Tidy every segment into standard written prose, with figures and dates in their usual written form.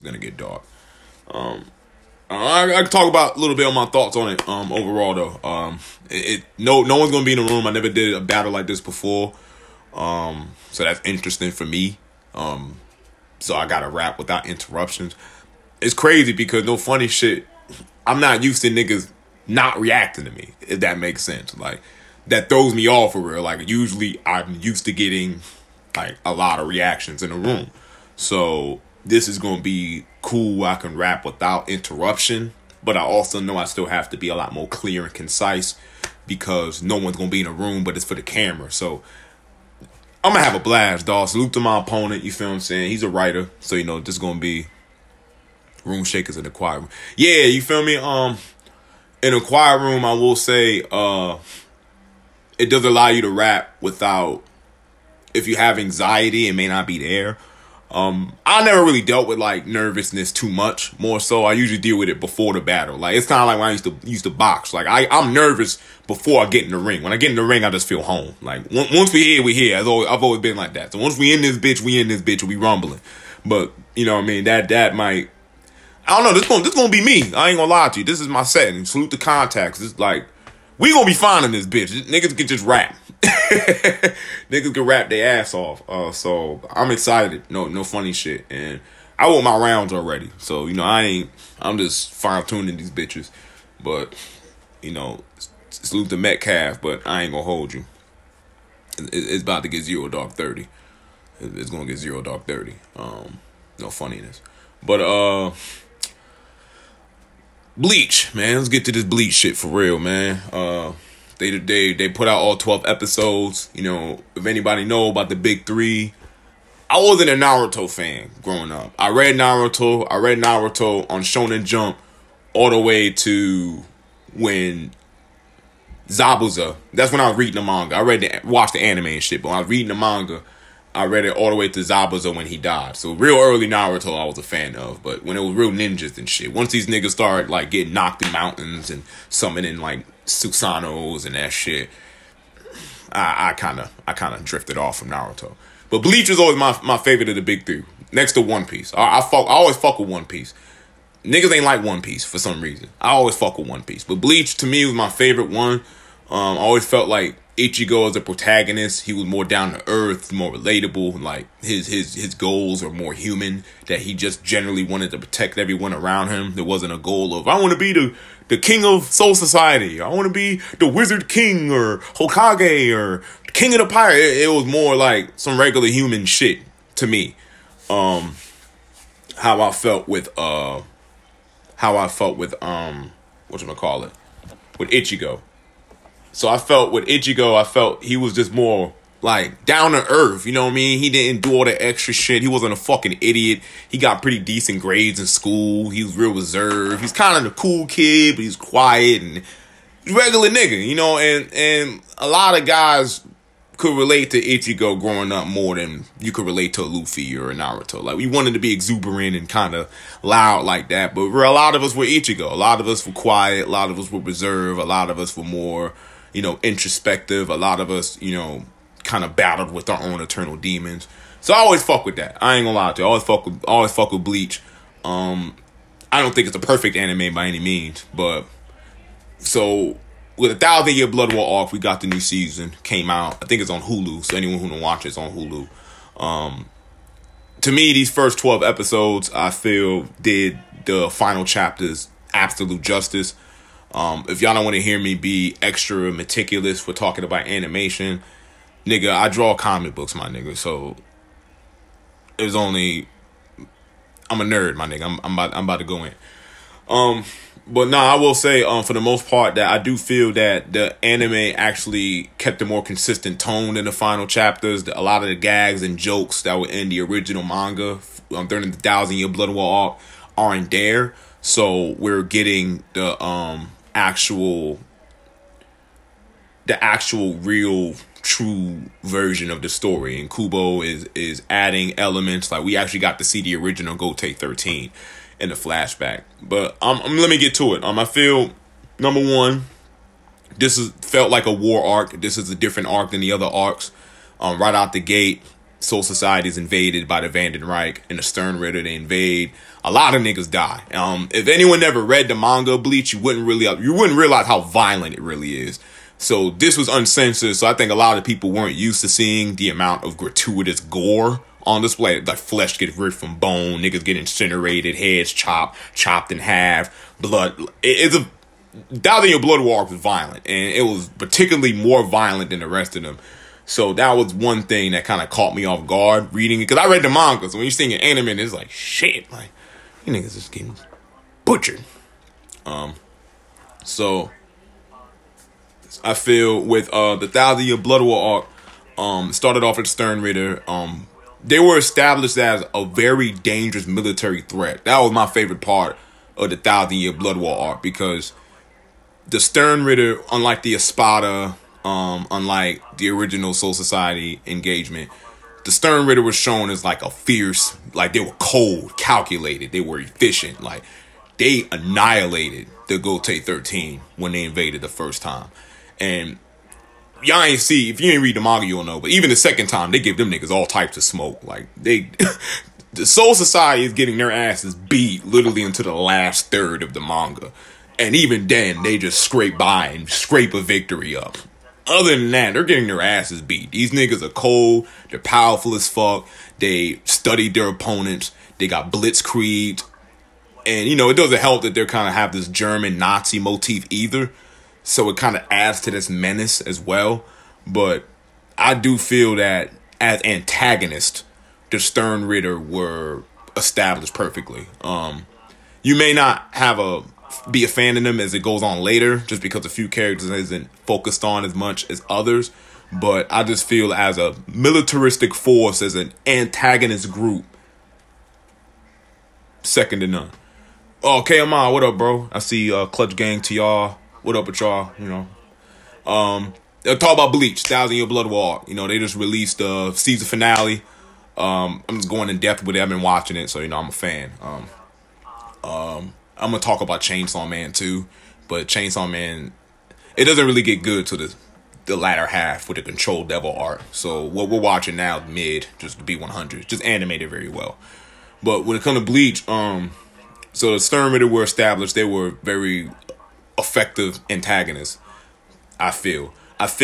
gonna get dark. I can talk about a little bit of my thoughts on it. Overall though, no one's gonna be in the room. I never did a battle like this before, so that's interesting for me. So I gotta rap without interruptions. It's crazy because no funny shit. I'm not used to niggas not reacting to me, if that makes sense. Like, that throws me off for real. Like, usually I'm used to getting like a lot of reactions in the room. So this is gonna be cool. I can rap without interruption, but I also know I still have to be a lot more clear and concise because no one's gonna be in the room, but it's for the camera. So I'm gonna have a blast, dog. Salute to my opponent, you feel what I'm saying? He's a writer, so this is gonna be room shakers in the quiet room. Yeah, you feel me? In a quiet room, I will say, it does allow you to rap without, if you have anxiety, it may not be there. I never really dealt with like nervousness too much. More so, I usually deal with it before the battle. Like, it's kind of like when I used to box. Like, I'm nervous before I get in the ring. When I get in the ring, I just feel home. Like, once we here, we here. I've always been like that. So once we in this bitch, we rumbling. But you know what I mean? That might, I don't know. This gonna be me. I ain't gonna lie to you. This is my setting. Salute the contacts. It's like, we gonna be fine in this bitch. Niggas can just rap. Niggas can rap their ass off. So I'm excited. No funny shit. And I want my rounds already. So, I'm just fine tuning these bitches. But, salute to Metcalf, but I ain't gonna hold you. It's about to get 0 dark 30. It's gonna get 0 dark 30. No funniness. But Bleach, man. Let's get to this Bleach shit for real, man. They put out all 12 episodes. If anybody know about the big three, I wasn't a Naruto fan growing up. I read Naruto on Shonen Jump all the way to when Zabuza. That's when I was reading the manga. I watched the anime and shit, but when I was reading the manga, I read it all the way to Zabuza when he died. So real early Naruto I was a fan of, but when it was real ninjas and shit, once these niggas started like getting knocked in mountains and summoning like Susanos and that shit, I kind of drifted off from Naruto. But Bleach was always my favorite of the big three, next to One Piece. I always fuck with One Piece. Niggas ain't like One Piece for some reason. I always fuck with One Piece, but Bleach to me was my favorite one. I always felt like Ichigo as a protagonist, he was more down to earth, more relatable. Like his goals are more human. That he just generally wanted to protect everyone around him. There wasn't a goal of I want to be the king of Soul Society. I want to be the Wizard King or Hokage or King of the Pirate. It was more like some regular human shit to me. How I felt with whatchamacallit, with Ichigo. So I felt with Ichigo, he was just more like down to earth. You know what I mean? He didn't do all the extra shit. He wasn't a fucking idiot. He got pretty decent grades in school. He was real reserved. He's kind of the cool kid, but he's quiet and he's a regular nigga, and a lot of guys could relate to Ichigo growing up more than you could relate to a Luffy or a Naruto. Like, we wanted to be exuberant and kind of loud like that, but a lot of us were Ichigo. A lot of us were quiet. A lot of us were reserved. A lot of us were more introspective. A lot of us, kind of battled with our own internal demons. So I always fuck with that. I ain't gonna lie to you. I always fuck with Bleach. I don't think it's a perfect anime by any means, but so with 1,000 Year Blood War arc, we got the new season came out. I think it's on Hulu. So anyone who don't watch it's on Hulu. To me, these first 12 episodes, I feel did the final chapters absolute justice. If y'all don't want to hear me be extra meticulous for talking about animation, nigga, I draw comic books, my nigga. So I'm a nerd, my nigga. I'm about to go in. But no, I will say, for the most part, that I do feel that the anime actually kept a more consistent tone in the final chapters. A lot of the gags and jokes that were in the original manga during the 1,000 Year Blood War arc aren't there. So we're getting the actual real true version of the story, and Kubo is adding elements. Like, we actually got to see the original Gotei 13 in the flashback. But let me get to it. I feel, number one, felt like a war arc. This is a different arc than the other arcs. Right out the gate, Soul Society is invaded by the Vandenreich and the Stern Ritter. They invade. A lot of niggas die. If anyone ever read the manga Bleach, you wouldn't realize how violent it really is. So this was uncensored. So I think a lot of people weren't used to seeing the amount of gratuitous gore on display. Like flesh gets ripped from bone, niggas get incinerated, heads chopped in half, blood. It's a Thousand Year Blood War was violent, and it was particularly more violent than the rest of them. So that was one thing that kind of caught me off guard reading it, because I read the manga. So when you're seeing an anime, it's like shit, like you niggas just getting butchered. So I feel with the Thousand Year Blood War arc, started off at Stern Ritter. They were established as a very dangerous military threat. That was my favorite part of the Thousand Year Blood War arc, because the Stern Ritter, unlike the Espada, unlike the original Soul Society engagement, the Stern Ritter was shown as like a fierce, like they were cold, calculated, they were efficient, like they annihilated the Gotei 13 when they invaded the first time. And y'all ain't see, if you ain't read the manga, you'll know, but even the second time, they give them niggas all types of smoke. Like they the Soul Society is getting their asses beat literally into the last third of the manga. And even then, they just scrape by and scrape a victory up. Other than that, they're getting their asses beat. These niggas are cold. They're powerful as fuck. They studied their opponents. They got blitzkrieged. And, you know, it doesn't help that they kind of have this German Nazi motif either. So it kind of adds to this menace as well. But I do feel that as antagonists, the Stern Ritter were established perfectly. You may not be a fan of them as it goes on later, just because a few characters isn't focused on as much as others. But I just feel as a militaristic force, as an antagonist group, second to none. Oh, KMI, what up, bro? I see Clutch Gang to y'all. What up with y'all? You know, talk about Bleach, Thousand Year Blood War. You know, they just released the season finale. I'm just going in depth with it. I've been watching it, so you know I'm a fan. I'm gonna talk about Chainsaw Man too, but Chainsaw Man, it doesn't really get good to the latter half with the Control Devil arc. So what we're watching now is mid, just to be 100, just animated very well. But when it comes to Bleach, so the Stern Ritter were established. They were very effective antagonists. I feel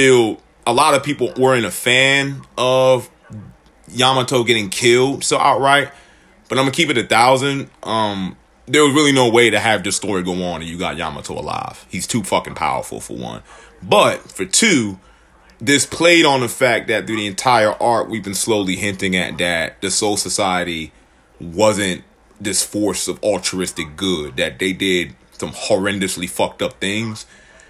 a lot of people weren't a fan of Yamato getting killed so outright, but I'm gonna keep it 1,000. There was really no way to have this story go on and you got Yamato alive. He's too fucking powerful, for one. But for two, this played on the fact that through the entire arc, we've been slowly hinting at that the Soul Society wasn't this force of altruistic good, that they did some horrendously fucked up things.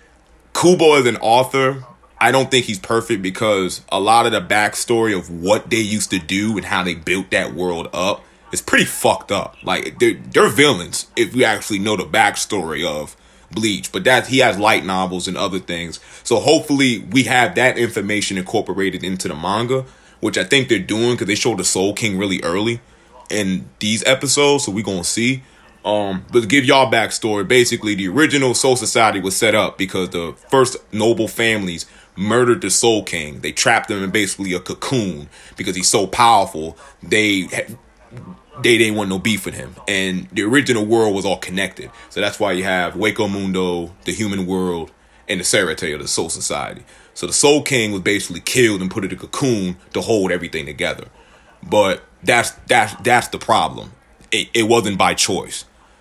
Kubo as an author, I don't think he's perfect, because a lot of the backstory of what they used to do and how they built that world up is pretty fucked up. Like, they're villains if you actually know the backstory of Bleach. But that he has light novels and other things. So hopefully we have that information incorporated into the manga, which I think they're doing, because they showed the Soul King really early in these episodes. So we're going to see. But to give y'all backstory, basically the original Soul Society was set up because the first noble families murdered the Soul King. They trapped him in basically a cocoon because he's so powerful. They didn't want no beef with him. And the original world was all connected. So that's why you have Hueco Mundo, the human world, and the Serete, or the Soul Society. So the Soul King was basically killed and put in a cocoon to hold everything together. But that's the problem. It wasn't by choice.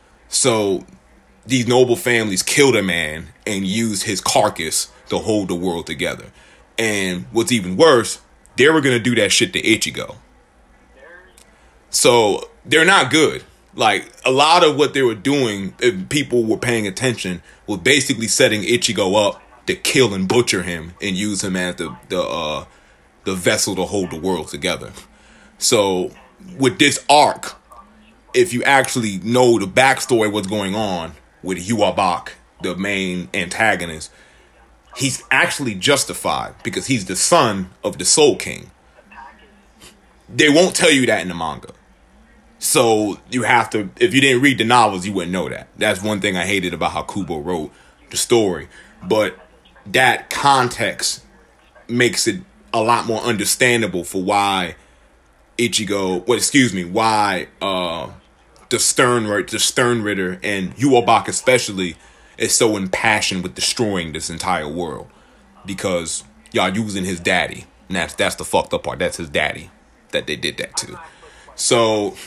So these noble families killed a man and used his carcass to hold the world together. And what's even worse, they were going to do that shit to Ichigo. So they're not good. Like, a lot of what they were doing, if people were paying attention, was basically setting Ichigo up to kill and butcher him and use him as the vessel to hold the world together. So with this arc, if you actually know the backstory, what's going on with Yuabak, the main antagonist, he's actually justified because he's the son of the Soul King. They won't tell you that in the manga. So you have to, if you didn't read the novels, you wouldn't know that. That's one thing I hated about how Kubo wrote the story. But that context makes it a lot more understandable for why Ichigo, well, excuse me, why the Stern Ritter and Yhwach especially is so impassioned with destroying this entire world, because y'all using his daddy. And that's the fucked up part. That's his daddy that they did that to. So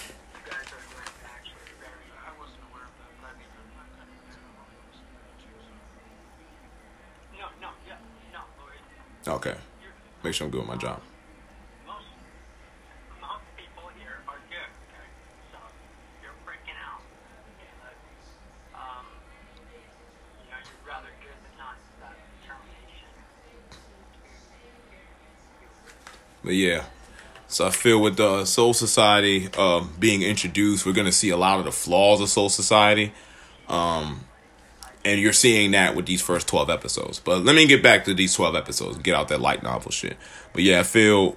okay, make sure I'm good with my job. But yeah, so I feel with the Soul Society being introduced, we're gonna see a lot of the flaws of Soul Society, and you're seeing that with these first 12 episodes. But let me get back to these 12 episodes and get out that light novel shit. But yeah, I feel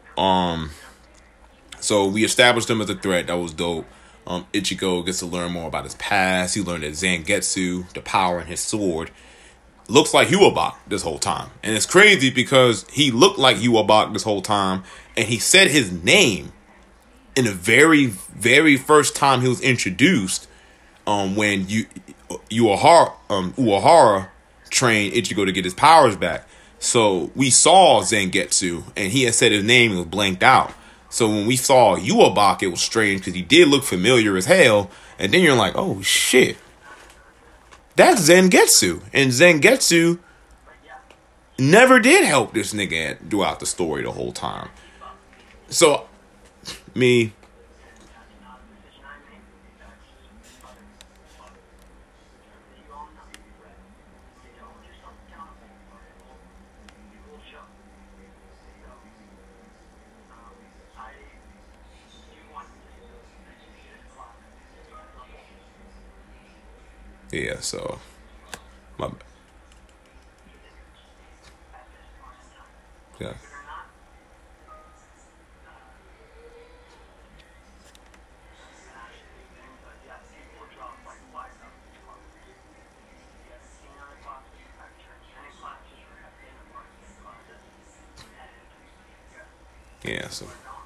so we established him as a threat. That was dope. Ichigo gets to learn more about his past. He learned that Zangetsu, the power in his sword, looks like Yhwach this whole time. And it's crazy because he looked like Yhwach this whole time, and he said his name in the very, very first time he was introduced, when Uehara trained Ichigo to get his powers back. So we saw Zangetsu, and he had said his name and was blanked out. So when we saw Yhwach, it was strange because he did look familiar as hell. And then you're like, oh shit, that's Zangetsu. And Zangetsu never did help this nigga throughout the story the whole time. So, me... Yeah, so... my bad. Yeah. Yeah, so...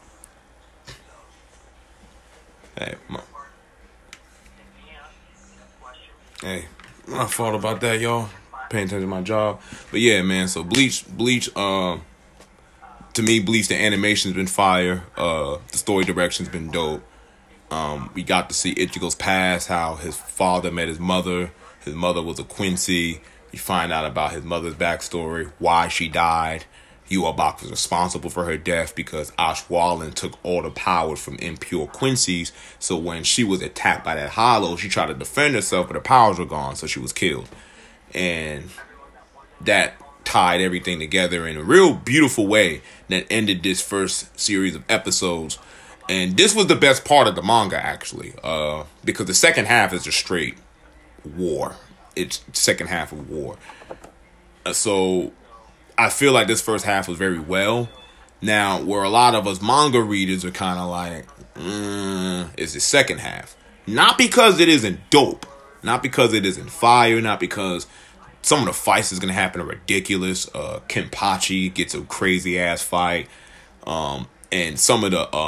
Hey, my fault about that, y'all. Paying attention to my job. But yeah, man, so Bleach, to me, Bleach, the animation's been fire. The story direction's been dope. We got to see Ichigo's past, how his father met his mother. His mother was a Quincy. You find out about his mother's backstory, why she died. Yhwach was responsible for her death because Ashwaulan took all the powers from impure Quincy's. So when she was attacked by that hollow, she tried to defend herself, but her powers were gone, so she was killed. And that tied everything together in a real beautiful way that ended this first series of episodes. And this was the best part of the manga, actually, because the second half is just straight war. It's second half of war. So I feel like this first half was very well. Now, where a lot of us manga readers are kind of like, is the second half. Not because it isn't dope. Not because it isn't fire. Not because some of the fights is going to happen are ridiculous. Kenpachi gets a crazy-ass fight. And some of the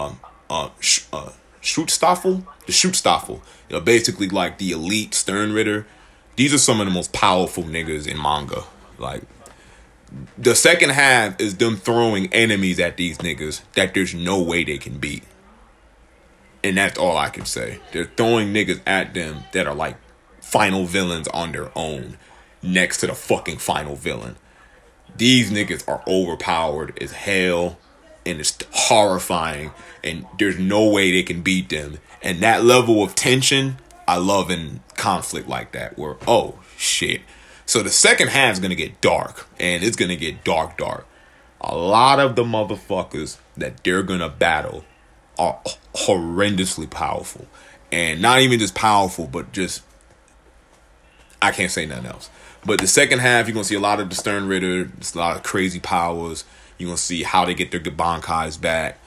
Schutzstaffel, basically like the elite Stern Ritter. These are some of the most powerful niggas in manga. Like, the second half is them throwing enemies at these niggas that there's no way they can beat. And that's all I can say. They're throwing niggas at them that are like final villains on their own next to the fucking final villain. These niggas are overpowered as hell, and it's horrifying, and there's no way they can beat them. And that level of tension, I love in conflict like that, where, oh shit. So the second half is going to get dark, and it's going to get dark. A lot of the motherfuckers that they're going to battle are horrendously powerful. And not even just powerful, but just, I can't say nothing else. But the second half, you're going to see a lot of the Stern Ritter, there's a lot of crazy powers. You're going to see how they get their Gebankais back.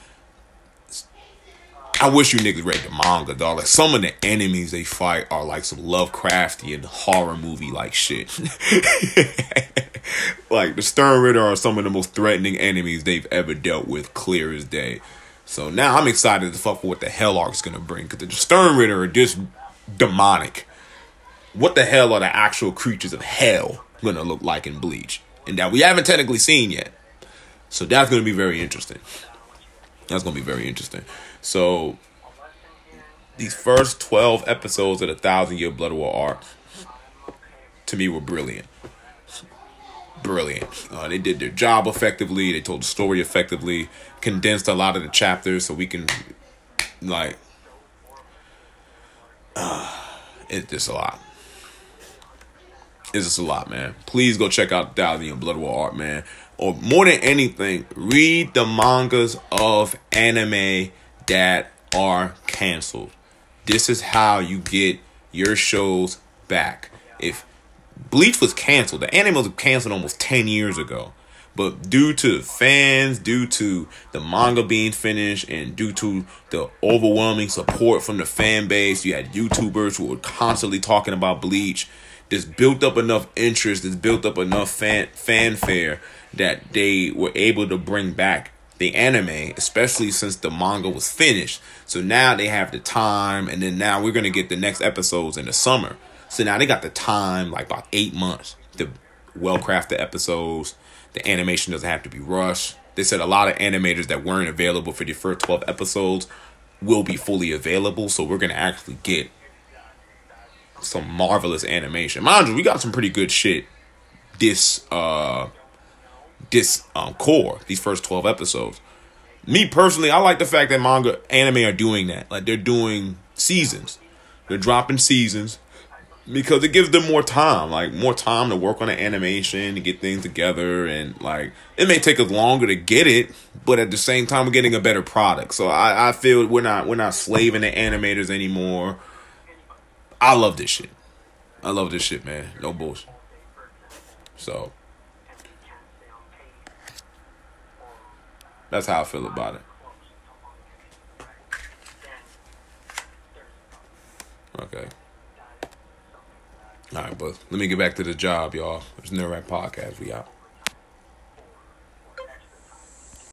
I wish you niggas read the manga, dog. Like, some of the enemies they fight are like some Lovecraftian horror movie like shit. Like, the Stern Ritter are some of the most threatening enemies they've ever dealt with, clear as day. So now I'm excited to fuck with what the Hell Arc's gonna bring, because the Stern Ritter are just demonic. What the hell are the actual creatures of hell gonna look like in Bleach? And that we haven't technically seen yet. So that's gonna be very interesting. That's gonna be very interesting. So these first 12 episodes of the 1,000-Year Blood War arc, to me, were brilliant. Brilliant. They did their job effectively. They told the story effectively. Condensed a lot of the chapters so we can, like, it's just a lot. It's just a lot, man. Please go check out the 1,000-Year Blood War arc, man. Or more than anything, read the mangas of anime that are canceled. This is how you get your shows back. If Bleach was canceled, the anime was canceled almost 10 years ago. But due to fans, due to the manga being finished, and due to the overwhelming support from the fan base, you had YouTubers who were constantly talking about Bleach. This built up enough interest, this built up enough fanfare that they were able to bring back the anime, especially since the manga was finished. So now they have the time, and then now we're going to get the next episodes in the summer. So now they got the time, like about 8 months, to well-craft the episodes. The animation doesn't have to be rushed. They said a lot of animators that weren't available for the first 12 episodes will be fully available. So we're going to actually get some marvelous animation. Mind you, we got some pretty good shit this core, these first 12 episodes. Me personally, I like the fact that manga anime are doing that. Like, they're doing seasons. They're dropping seasons because it gives them more time. Like, more time to work on the animation, to get things together. And, like, it may take us longer to get it, but at the same time, we're getting a better product. So I feel we're not slaving the animators anymore. I love this shit. I love this shit, man. No bullshit. So that's how I feel about it. Okay. All right, but let me get back to the job, y'all. It's NerdRap Podcast. We out.